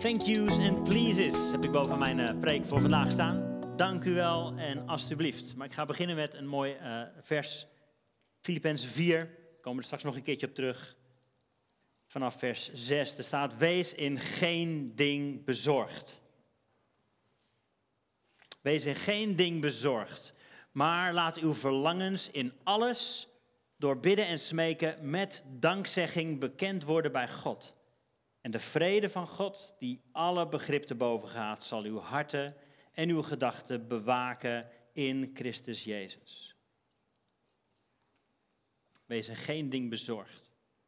Thank yous and pleases heb ik boven mijn preek voor vandaag staan. Dank u wel en alstublieft. Maar ik ga beginnen met een mooi vers. Filippenzen 4, daar komen we er straks nog een keertje op terug. Vanaf vers 6, er staat: wees in geen ding bezorgd. Wees in geen ding bezorgd. Maar laat uw verlangens in alles door bidden en smeken met dankzegging bekend worden bij God. En de vrede van God, die alle begrip te boven gaat, zal uw harten en uw gedachten bewaken in Christus Jezus. Wees in geen ding bezorgd.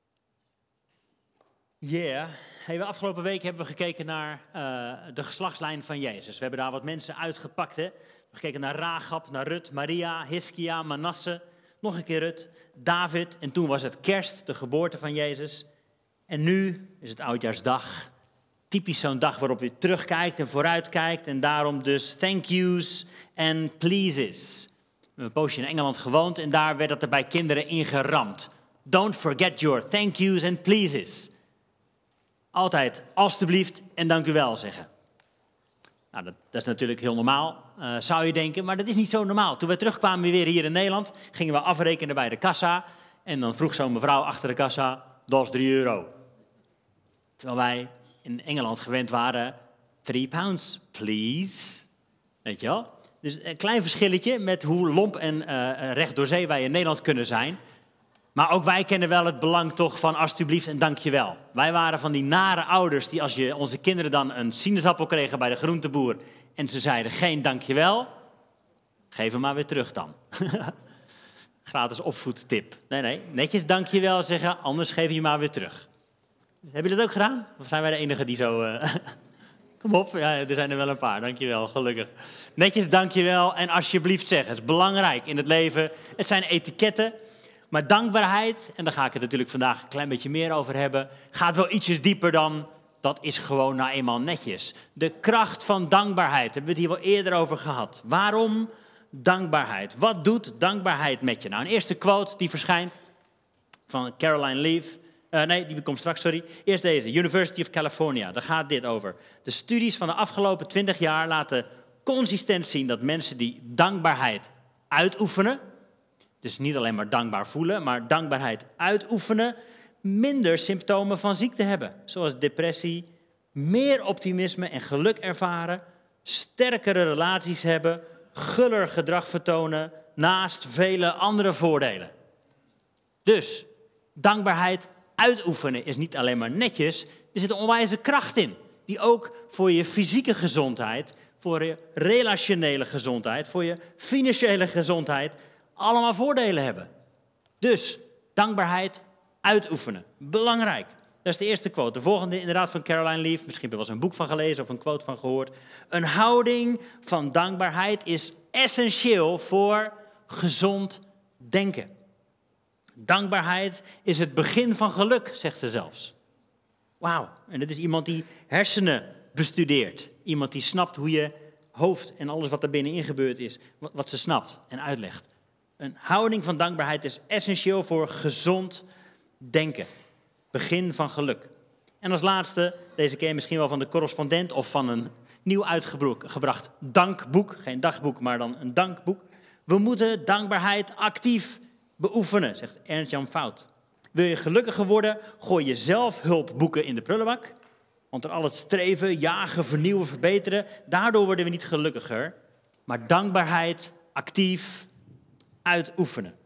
Hey, de afgelopen week hebben we gekeken naar de geslachtslijn van Jezus. We hebben daar wat mensen uitgepakt. Hè? We hebben gekeken naar Rachab, naar Rut, Maria, Hiskia, Manasse, nog een keer Rut, David. En toen was het kerst, de geboorte van Jezus. En nu is het oudjaarsdag. Typisch zo'n dag waarop je terugkijkt en vooruitkijkt. En daarom dus thank yous and pleases. We hebben een poosje in Engeland gewoond en daar werd dat er bij kinderen ingeramd. Don't forget your thank yous and pleases. Altijd alstublieft en dank u wel zeggen. Nou, dat is natuurlijk heel normaal, zou je denken, maar dat is niet zo normaal. Toen we terugkwamen weer hier in Nederland, gingen we afrekenen bij de kassa. En dan vroeg zo'n mevrouw achter de kassa: dat is €3. Terwijl wij in Engeland gewend waren: £3, please. Weet je wel? Dus een klein verschilletje met hoe lomp en recht door zee wij in Nederland kunnen zijn. Maar ook wij kennen wel het belang toch van alstublieft en dankjewel. Wij waren van die nare ouders die als onze kinderen dan een sinaasappel kregen bij de groenteboer en ze zeiden geen dankjewel, geef hem maar weer terug dan. Gratis opvoedtip. Nee, netjes dankjewel zeggen, anders geef je maar weer terug. Hebben jullie dat ook gedaan? Of zijn wij de enige die zo... Kom op, ja, er zijn er wel een paar, dankjewel, gelukkig. Netjes dankjewel en alsjeblieft zeggen. Het is belangrijk in het leven. Het zijn etiketten. Maar dankbaarheid, en daar ga ik het natuurlijk vandaag een klein beetje meer over hebben, gaat wel ietsjes dieper dan, dat is gewoon nou eenmaal netjes. De kracht van dankbaarheid, hebben we het hier wel eerder over gehad. Waarom dankbaarheid? Wat doet dankbaarheid met je? Nou, een eerste quote die verschijnt van Caroline Leaf. Die komt straks, sorry. Eerst deze, University of California, daar gaat dit over. De studies van de afgelopen 20 jaar laten consistent zien dat mensen die dankbaarheid uitoefenen, dus niet alleen maar dankbaar voelen, maar dankbaarheid uitoefenen, minder symptomen van ziekte hebben. Zoals depressie, meer optimisme en geluk ervaren, sterkere relaties hebben, guller gedrag vertonen, naast vele andere voordelen. Dus, dankbaarheid uitoefenen is niet alleen maar netjes, er zit een onwijze kracht in, die ook voor je fysieke gezondheid, voor je relationele gezondheid, voor je financiële gezondheid allemaal voordelen hebben. Dus, dankbaarheid uitoefenen. Belangrijk. Dat is de eerste quote. De volgende inderdaad van Caroline Leaf. Misschien heb je wel eens een boek van gelezen of een quote van gehoord. Een houding van dankbaarheid is essentieel voor gezond denken. Dankbaarheid is het begin van geluk, zegt ze zelfs. Wauw. En dit is iemand die hersenen bestudeert. Iemand die snapt hoe je hoofd en alles wat er binnenin gebeurd is, wat ze snapt en uitlegt. Een houding van dankbaarheid is essentieel voor gezond denken. Begin van geluk. En als laatste, deze ken je misschien wel van de correspondent of van een nieuw uitgebracht dankboek. Geen dagboek, maar dan een dankboek. We moeten dankbaarheid actief beoefenen, zegt Ernst-Jan Fout. Wil je gelukkiger worden, gooi je zelfhulpboeken in de prullenbak. Want door al het streven, jagen, vernieuwen, verbeteren, daardoor worden we niet gelukkiger. Maar dankbaarheid actief uitoefenen.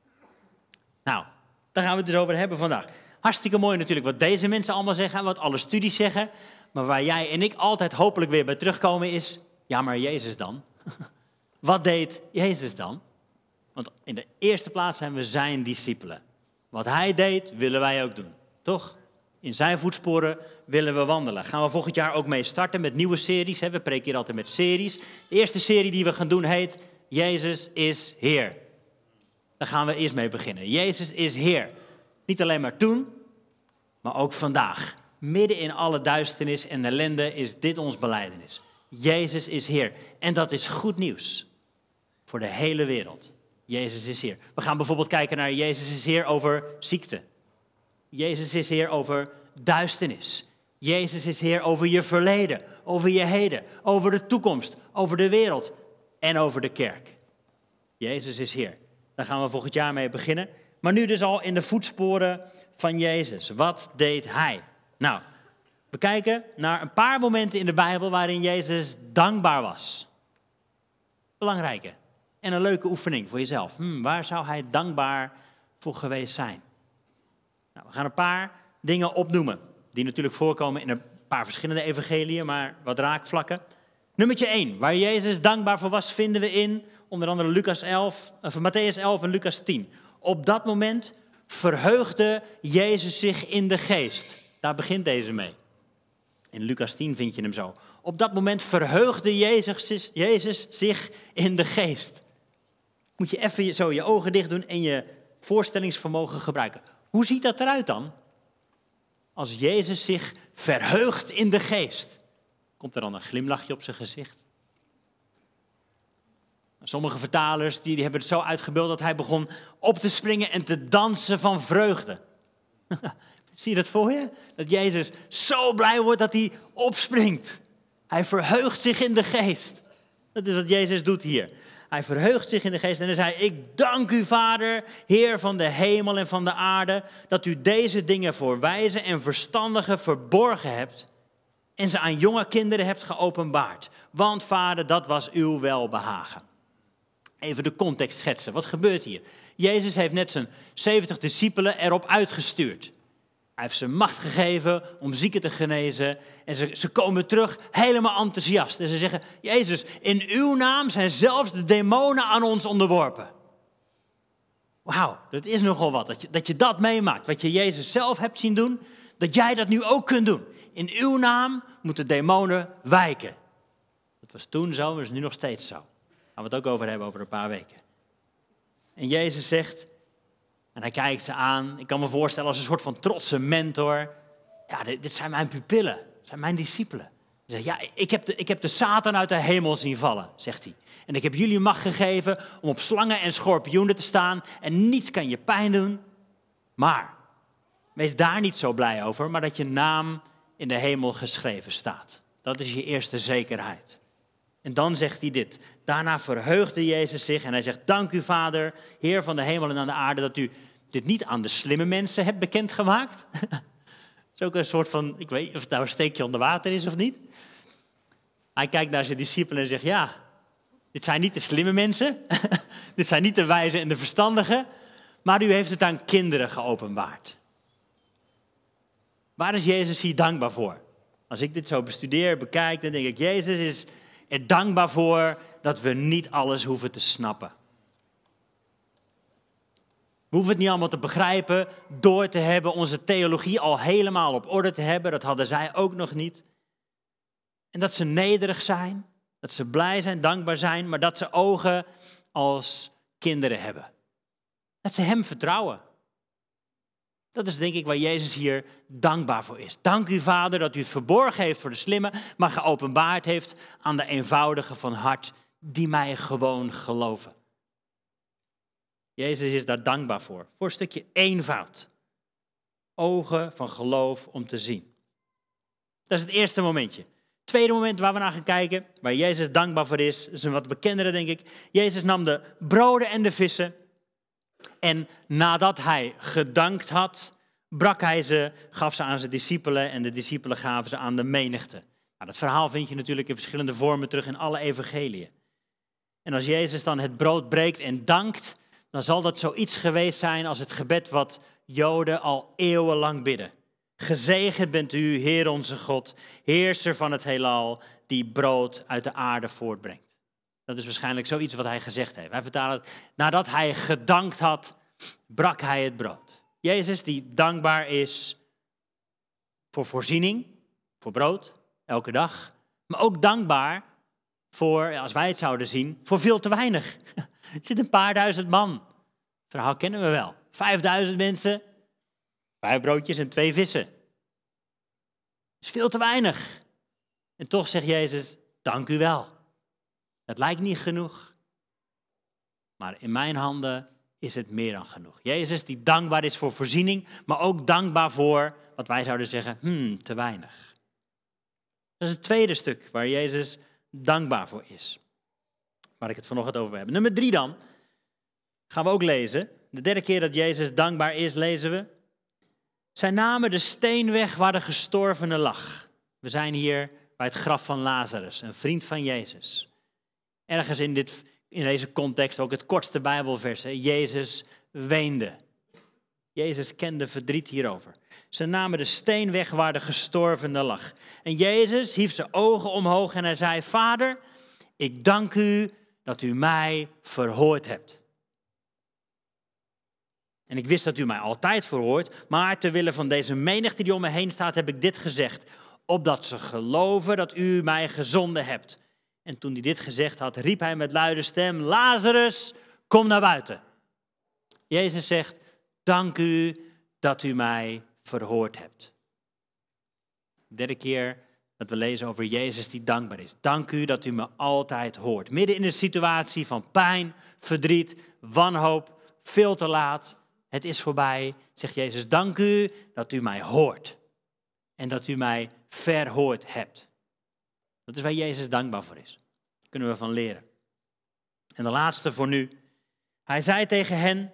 Nou, daar gaan we het dus over hebben vandaag. Hartstikke mooi natuurlijk wat deze mensen allemaal zeggen en wat alle studies zeggen. Maar waar jij en ik altijd hopelijk weer bij terugkomen is, ja, maar Jezus dan? Wat deed Jezus dan? Want in de eerste plaats zijn we zijn discipelen. Wat hij deed, willen wij ook doen. Toch? In zijn voetsporen willen we wandelen. Gaan we volgend jaar ook mee starten met nieuwe series. We preken hier altijd met series. De eerste serie die we gaan doen heet Jezus is Heer. Daar gaan we eerst mee beginnen. Jezus is Heer. Niet alleen maar toen, maar ook vandaag. Midden in alle duisternis en ellende is dit ons belijdenis. Jezus is Heer. En dat is goed nieuws voor de hele wereld. Jezus is Heer. We gaan bijvoorbeeld kijken naar Jezus is Heer over ziekte. Jezus is Heer over duisternis. Jezus is Heer over je verleden, over je heden, over de toekomst, over de wereld en over de kerk. Jezus is Heer. Daar gaan we volgend jaar mee beginnen. Maar nu dus al in de voetsporen van Jezus. Wat deed Hij? Nou, we kijken naar een paar momenten in de Bijbel waarin Jezus dankbaar was. Belangrijke en een leuke oefening voor jezelf. Waar zou Hij dankbaar voor geweest zijn? Nou, we gaan een paar dingen opnoemen. Die natuurlijk voorkomen in een paar verschillende evangeliën, maar wat raakvlakken. Nummertje 1, waar Jezus dankbaar voor was, vinden we in onder andere Mattheüs 11 en Lucas 10. Op dat moment verheugde Jezus zich in de geest. Daar begint deze mee. In Lucas 10 vind je hem zo. Op dat moment verheugde Jezus zich in de geest. Moet je even zo je ogen dicht doen en je voorstellingsvermogen gebruiken. Hoe ziet dat eruit dan? Als Jezus zich verheugt in de geest. Komt er dan een glimlachje op zijn gezicht? Sommige vertalers die hebben het zo uitgebeeld dat hij begon op te springen en te dansen van vreugde. Zie je dat voor je? Dat Jezus zo blij wordt dat hij opspringt. Hij verheugt zich in de geest. Dat is wat Jezus doet hier. Hij verheugt zich in de geest en hij zei: ik dank u, Vader, Heer van de hemel en van de aarde, dat u deze dingen voor wijze en verstandigen verborgen hebt en ze aan jonge kinderen hebt geopenbaard. Want, Vader, dat was uw welbehagen. Even de context schetsen. Wat gebeurt hier? Jezus heeft net zijn 70 discipelen erop uitgestuurd. Hij heeft ze macht gegeven om zieken te genezen. En ze komen terug helemaal enthousiast. En ze zeggen: Jezus, in uw naam zijn zelfs de demonen aan ons onderworpen. Wauw, dat is nogal wat. Dat je dat meemaakt. Wat je Jezus zelf hebt zien doen, dat jij dat nu ook kunt doen. In uw naam moeten demonen wijken. Dat was toen zo, maar is nu nog steeds zo. Daar gaan we het ook over hebben over een paar weken. En Jezus zegt, en hij kijkt ze aan, ik kan me voorstellen als een soort van trotse mentor. Ja, dit zijn mijn pupillen, dit zijn mijn discipelen. Hij zegt, ja, ik heb de Satan uit de hemel zien vallen, zegt hij. En ik heb jullie macht gegeven om op slangen en schorpioenen te staan en niets kan je pijn doen. Maar, wees daar niet zo blij over, maar dat je naam in de hemel geschreven staat. Dat is je eerste zekerheid. En dan zegt hij dit. Daarna verheugde Jezus zich en hij zegt: dank u, Vader, Heer van de hemel en aan de aarde, dat u dit niet aan de slimme mensen hebt bekendgemaakt. Dat is ook een soort van, ik weet niet of het nou een steekje onder water is of niet. Hij kijkt naar zijn discipelen en zegt: ja, dit zijn niet de slimme mensen. Dit zijn niet de wijze en de verstandigen. Maar u heeft het aan kinderen geopenbaard. Waar is Jezus hier dankbaar voor? Als ik dit zo bestudeer, bekijk, dan denk ik: Jezus is er dankbaar voor dat we niet alles hoeven te snappen. We hoeven het niet allemaal te begrijpen, door te hebben, onze theologie al helemaal op orde te hebben. Dat hadden zij ook nog niet. En dat ze nederig zijn, dat ze blij zijn, dankbaar zijn, maar dat ze ogen als kinderen hebben. Dat ze hem vertrouwen. Dat is denk ik waar Jezus hier dankbaar voor is. Dank u, Vader, dat u het verborgen heeft voor de slimme, maar geopenbaard heeft aan de eenvoudigen van hart die mij gewoon geloven. Jezus is daar dankbaar voor een stukje eenvoud. Ogen van geloof om te zien. Dat is het eerste momentje. Het tweede moment waar we naar gaan kijken, waar Jezus dankbaar voor is een wat bekendere, denk ik. Jezus nam de broden en de vissen. En nadat hij gedankt had, brak hij ze, gaf ze aan zijn discipelen en de discipelen gaven ze aan de menigte. Nou, dat verhaal vind je natuurlijk in verschillende vormen terug in alle evangeliën. En als Jezus dan het brood breekt en dankt, dan zal dat zoiets geweest zijn als het gebed wat Joden al eeuwenlang bidden. Gezegend bent u, Heer onze God, heerser van het heelal, die brood uit de aarde voortbrengt. Dat is waarschijnlijk zoiets wat hij gezegd heeft. Wij vertalen het, nadat hij gedankt had, brak hij het brood. Jezus die dankbaar is voor voorziening, voor brood, elke dag. Maar ook dankbaar voor, als wij het zouden zien, voor veel te weinig. Er zit een paar duizend man. Het verhaal kennen we wel. 5000 mensen, 5 broodjes en 2 vissen. Dat is veel te weinig. En toch zegt Jezus, dank u wel. Het lijkt niet genoeg, maar in mijn handen is het meer dan genoeg. Jezus die dankbaar is voor voorziening, maar ook dankbaar voor, wat wij zouden zeggen, te weinig. Dat is het tweede stuk waar Jezus dankbaar voor is. Waar ik het vanochtend over heb. Nummer 3 dan, gaan we ook lezen. De derde keer dat Jezus dankbaar is, lezen we. Zij namen de steen weg waar de gestorvene lag. We zijn hier bij het graf van Lazarus, een vriend van Jezus. Ergens in deze context ook het kortste Bijbelvers. Hè? Jezus weende. Jezus kende verdriet hierover. Ze namen de steen weg waar de gestorvene lag. En Jezus hief zijn ogen omhoog en hij zei: Vader, ik dank u dat u mij verhoord hebt. En ik wist dat u mij altijd verhoort, maar ter wille van deze menigte die om me heen staat, heb ik dit gezegd. Opdat ze geloven dat u mij gezonden hebt. En toen hij dit gezegd had, riep hij met luide stem: Lazarus, kom naar buiten. Jezus zegt: dank u dat u mij verhoord hebt. De derde keer dat we lezen over Jezus die dankbaar is. Dank u dat u me altijd hoort. Midden in een situatie van pijn, verdriet, wanhoop, veel te laat. Het is voorbij, zegt Jezus. Dank u dat u mij hoort. En dat u mij verhoord hebt. Dat is waar Jezus dankbaar voor is. Daar kunnen we van leren. En de laatste voor nu. Hij zei tegen hen.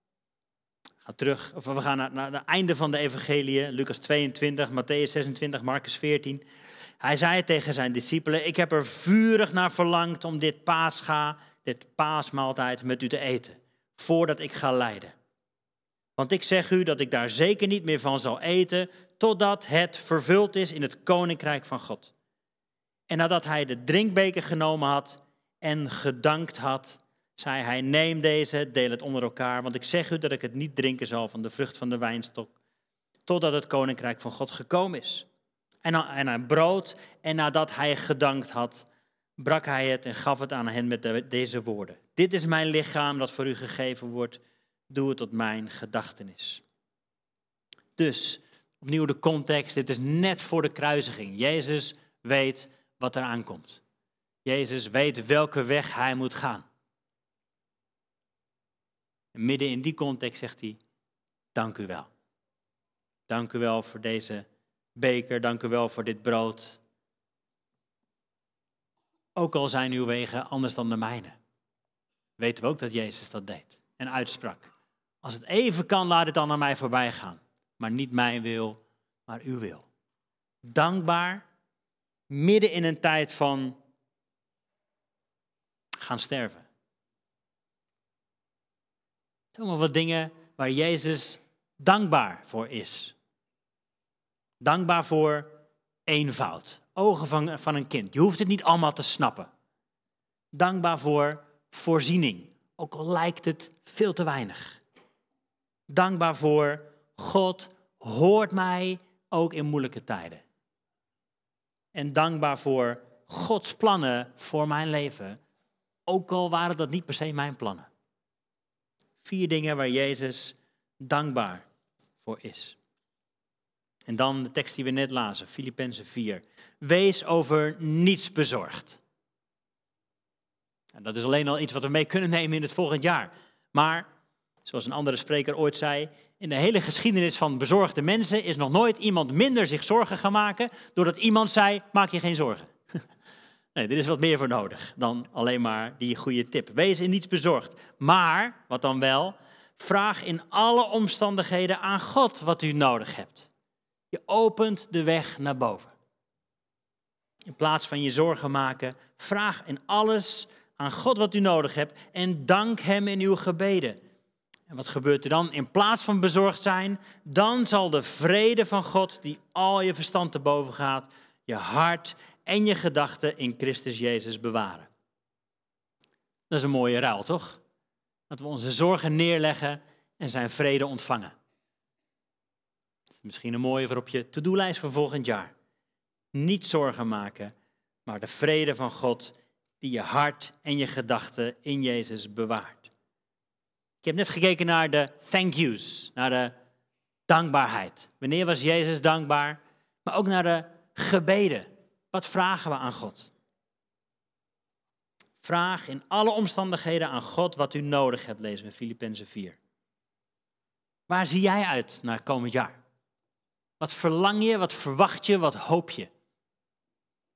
We gaan naar het einde van de evangeliën. Lucas 22, Matthäus 26, Marcus 14. Hij zei tegen zijn discipelen: ik heb er vurig naar verlangd om dit paasmaaltijd met u te eten. Voordat ik ga lijden. Want ik zeg u dat ik daar zeker niet meer van zal eten, totdat het vervuld is in het koninkrijk van God. En nadat hij de drinkbeker genomen had en gedankt had, zei hij: neem deze, deel het onder elkaar, want ik zeg u dat ik het niet drinken zal van de vrucht van de wijnstok, totdat het koninkrijk van God gekomen is. En hij brood, en nadat hij gedankt had, brak hij het en gaf het aan hen met deze woorden: dit is mijn lichaam dat voor u gegeven wordt, doe het tot mijn gedachtenis. Dus, opnieuw de context, dit is net voor de kruisiging. Jezus weet wat er aankomt. Jezus weet welke weg hij moet gaan. En midden in die context zegt hij: dank u wel. Dank u wel voor deze beker, dank u wel voor dit brood. Ook al zijn uw wegen anders dan de mijne. Weten we ook dat Jezus dat deed en uitsprak. Als het even kan, laat het dan aan mij voorbij gaan. Maar niet mijn wil, maar uw wil. Dankbaar, midden in een tijd van gaan sterven. Het zijn allemaal wat dingen waar Jezus dankbaar voor is. Dankbaar voor eenvoud. Ogen van een kind. Je hoeft het niet allemaal te snappen. Dankbaar voor voorziening. Ook al lijkt het veel te weinig. Dankbaar voor God hoort mij ook in moeilijke tijden. En dankbaar voor Gods plannen voor mijn leven. Ook al waren dat niet per se mijn plannen. 4 dingen waar Jezus dankbaar voor is. En dan de tekst die we net lazen, Filippenzen 4. Wees over niets bezorgd. En dat is alleen al iets wat we mee kunnen nemen in het volgend jaar. Maar, zoals een andere spreker ooit zei, in de hele geschiedenis van bezorgde mensen is nog nooit iemand minder zich zorgen gaan maken, doordat iemand zei: maak je geen zorgen. Nee, er is wat meer voor nodig dan alleen maar die goede tip. Wees in niets bezorgd. Maar, wat dan wel, vraag in alle omstandigheden aan God wat u nodig hebt. Je opent de weg naar boven. In plaats van je zorgen maken, vraag in alles aan God wat u nodig hebt en dank hem in uw gebeden. En wat gebeurt er dan? In plaats van bezorgd zijn, dan zal de vrede van God, die al je verstand te boven gaat, je hart en je gedachten in Christus Jezus bewaren. Dat is een mooie ruil, toch? Dat we onze zorgen neerleggen en zijn vrede ontvangen. Misschien een mooie voor op je to-do-lijst voor volgend jaar. Niet zorgen maken, maar de vrede van God die je hart en je gedachten in Jezus bewaart. Ik heb net gekeken naar de thank yous, naar de dankbaarheid. Wanneer was Jezus dankbaar? Maar ook naar de gebeden. Wat vragen we aan God? Vraag in alle omstandigheden aan God wat u nodig hebt, lezen we in Filippenzen 4. Waar zie jij uit naar komend jaar? Wat verlang je, wat verwacht je, wat hoop je?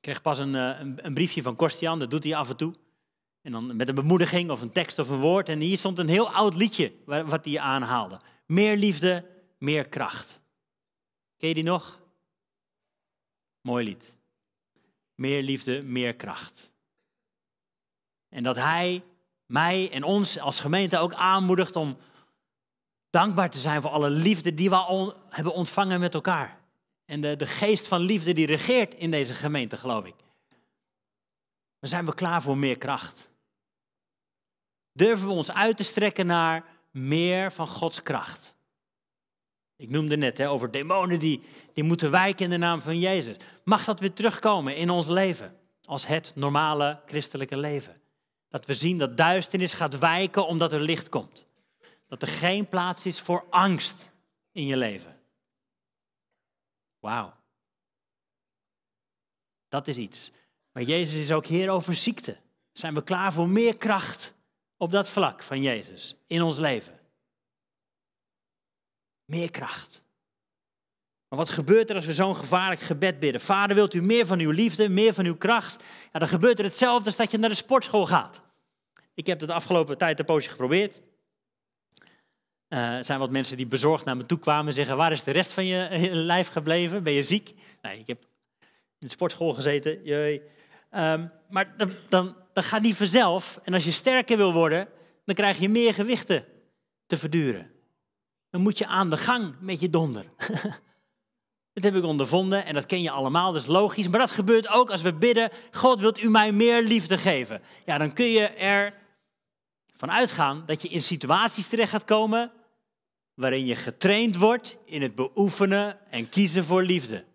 Ik kreeg pas een briefje van Kostian, dat doet hij af en toe. En dan met een bemoediging of een tekst of een woord. En hier stond een heel oud liedje wat hij aanhaalde. Meer liefde, meer kracht. Ken je die nog? Mooi lied. Meer liefde, meer kracht. En dat hij mij en ons als gemeente ook aanmoedigt om dankbaar te zijn voor alle liefde die we al hebben ontvangen met elkaar. En de geest van liefde die regeert in deze gemeente, geloof ik. Dan zijn we klaar voor meer kracht. Durven we ons uit te strekken naar meer van Gods kracht. Ik noemde net over demonen die moeten wijken in de naam van Jezus. Mag dat weer terugkomen in ons leven, als het normale christelijke leven. Dat we zien dat duisternis gaat wijken omdat er licht komt. Dat er geen plaats is voor angst in je leven. Wauw. Dat is iets. Maar Jezus is ook Heer over ziekte. Zijn we klaar voor meer kracht op dat vlak van Jezus in ons leven? Meer kracht. Maar wat gebeurt er als we zo'n gevaarlijk gebed bidden? Vader, wilt u meer van uw liefde, meer van uw kracht? Ja, dan gebeurt er hetzelfde als dat je naar de sportschool gaat. Ik heb het de afgelopen tijd een poosje geprobeerd. Er zijn wat mensen die bezorgd naar me toe kwamen en zeggen, waar is de rest van je lijf gebleven? Ben je ziek? Nee, ik heb in de sportschool gezeten. Maar dan gaat die vanzelf. En als je sterker wil worden, dan krijg je meer gewichten te verduren. Dan moet je aan de gang met je donder. Dat heb ik ondervonden en dat ken je allemaal, dat is logisch. Maar dat gebeurt ook als we bidden, God, wilt u mij meer liefde geven? Ja, dan kun je ervan uitgaan dat je in situaties terecht gaat komen waarin je getraind wordt in het beoefenen en kiezen voor liefde.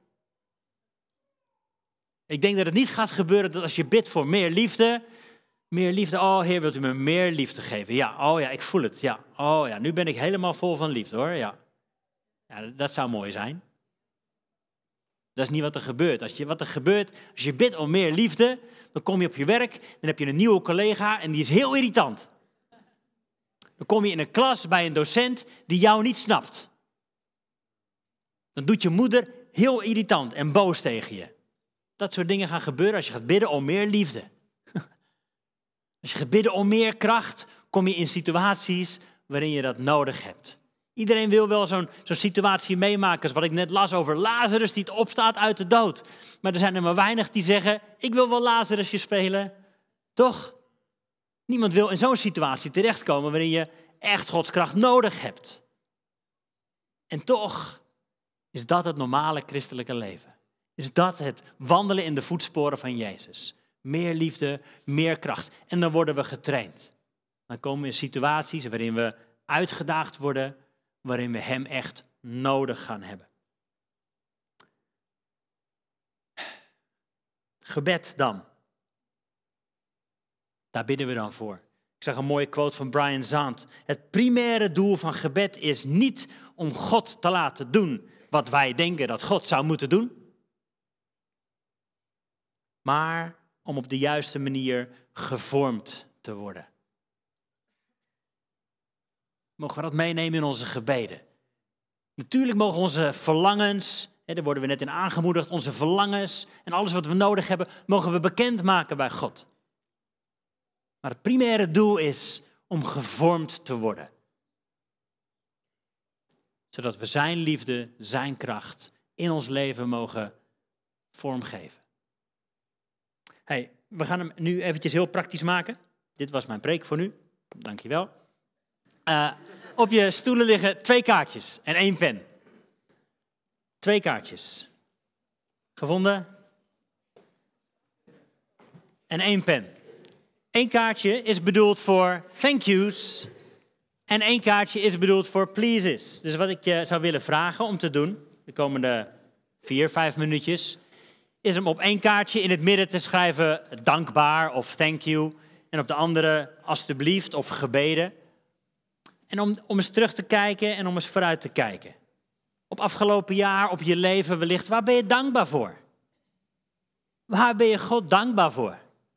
Ik denk dat het niet gaat gebeuren dat als je bidt voor meer liefde, oh Heer, wilt u me meer liefde geven? Ja, oh ja, ik voel het. Ja, oh ja, nu ben ik helemaal vol van liefde hoor. Ja, dat zou mooi zijn. Dat is niet wat er gebeurt. Wat er gebeurt, als je bidt om meer liefde, dan kom je op je werk, dan heb je een nieuwe collega en die is heel irritant. Dan kom je in een klas bij een docent die jou niet snapt. Dan doet je moeder heel irritant en boos tegen je. Dat soort dingen gaan gebeuren als je gaat bidden om meer liefde. Als je gaat bidden om meer kracht, kom je in situaties waarin je dat nodig hebt. Iedereen wil wel zo'n situatie meemaken, als wat ik net las over Lazarus die het opstaat uit de dood. Maar er zijn er maar weinig die zeggen, ik wil wel Lazarusje spelen. Toch? Niemand wil in zo'n situatie terechtkomen waarin je echt Gods kracht nodig hebt. En toch is dat het normale christelijke leven. Is dat het wandelen in de voetsporen van Jezus. Meer liefde, meer kracht. En dan worden we getraind. Dan komen we in situaties waarin we uitgedaagd worden, waarin we hem echt nodig gaan hebben. Gebed dan. Daar bidden we dan voor. Ik zag een mooie quote van Brian Zahnd. Het primaire doel van gebed is niet om God te laten doen wat wij denken dat God zou moeten doen, maar om op de juiste manier gevormd te worden. Mogen we dat meenemen in onze gebeden? Natuurlijk mogen onze verlangens, daar worden we net in aangemoedigd, onze verlangens en alles wat we nodig hebben, mogen we bekendmaken bij God. Maar het primaire doel is om gevormd te worden. Zodat we zijn liefde, zijn kracht in ons leven mogen vormgeven. Hey, we gaan hem nu eventjes heel praktisch maken. Dit was mijn preek voor nu. Dankjewel. Op je stoelen liggen 2 kaartjes en 1 pen. 2 kaartjes. Gevonden? En 1 pen. 1 kaartje is bedoeld voor thank yous en 1 kaartje is bedoeld voor pleases. Dus wat ik je zou willen vragen om te doen, de komende 4-5 minuutjes, is om op 1 kaartje in het midden te schrijven dankbaar of thank you en op de andere alsjeblieft of gebeden. En om eens terug te kijken en om eens vooruit te kijken. Op afgelopen jaar, op je leven wellicht, waar ben je dankbaar voor? Waar ben je God dankbaar voor?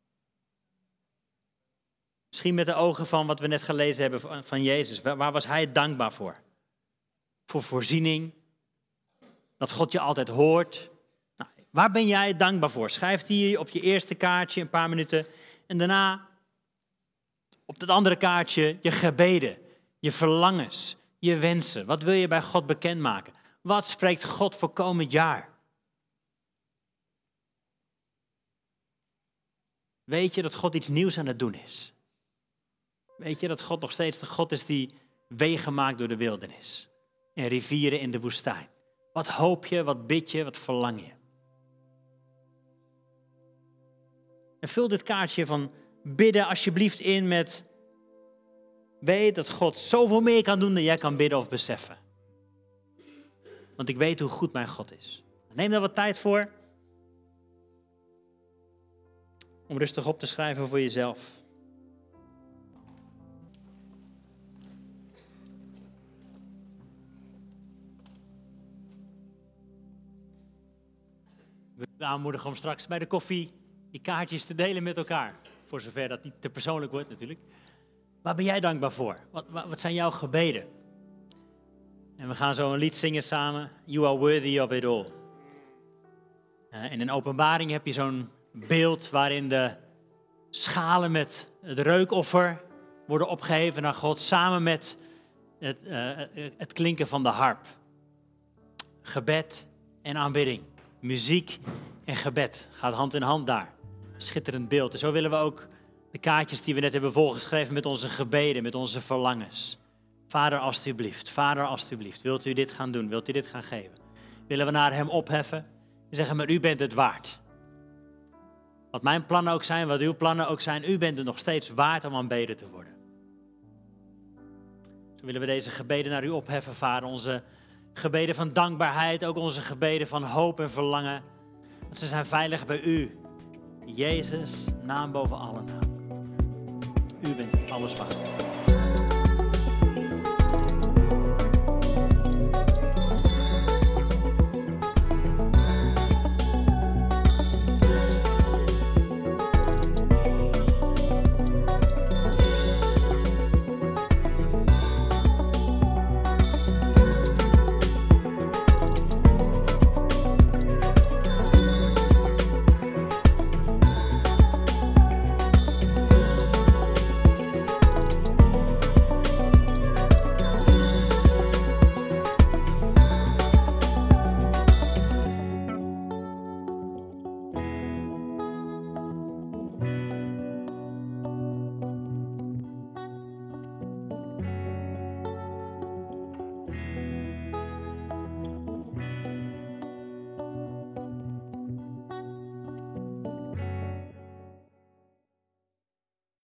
Misschien met de ogen van wat we net gelezen hebben van Jezus. Waar was hij dankbaar voor? Voor voorziening. Dat God je altijd hoort. Nou, Waar ben jij dankbaar voor? Schrijf die op je eerste kaartje een paar minuten. En daarna op dat andere kaartje je gebeden, je verlangens, je wensen. Wat wil je bij God bekendmaken? Wat spreekt God voor komend jaar? Weet je dat God iets nieuws aan het doen is? Weet je dat God nog steeds de God is die wegen maakt door de wildernis en rivieren in de woestijn? Wat hoop je, wat bid je, wat verlang je? En vul dit kaartje van bidden alsjeblieft in met: weet dat God zoveel meer kan doen dan jij kan bidden of beseffen. Want ik weet hoe goed mijn God is. Neem daar wat tijd voor om rustig op te schrijven voor jezelf. We willen aanmoedigen om straks bij de koffie die kaartjes te delen met elkaar. Voor zover dat niet te persoonlijk wordt natuurlijk. Waar ben jij dankbaar voor? Wat zijn jouw gebeden? En we gaan zo een lied zingen samen. You are worthy of it all. In een Openbaring heb je zo'n beeld waarin de schalen met het reukoffer worden opgeheven naar God. Samen met het klinken van de harp. Gebed en aanbidding. Muziek en gebed gaat hand in hand daar. Schitterend beeld. En zo willen we ook de kaartjes die we net hebben volgeschreven met onze gebeden, met onze verlangens. Vader alstublieft, wilt u dit gaan doen, wilt u dit gaan geven? Willen we naar hem opheffen en zeggen, maar u bent het waard. Wat mijn plannen ook zijn, wat uw plannen ook zijn, u bent het nog steeds waard om aanbeden te worden. Zo willen we deze gebeden naar u opheffen, Vader. Onze gebeden van dankbaarheid, ook onze gebeden van hoop en verlangen. Want ze zijn veilig bij u. Jezus, naam boven alle naam. U bent alles waard.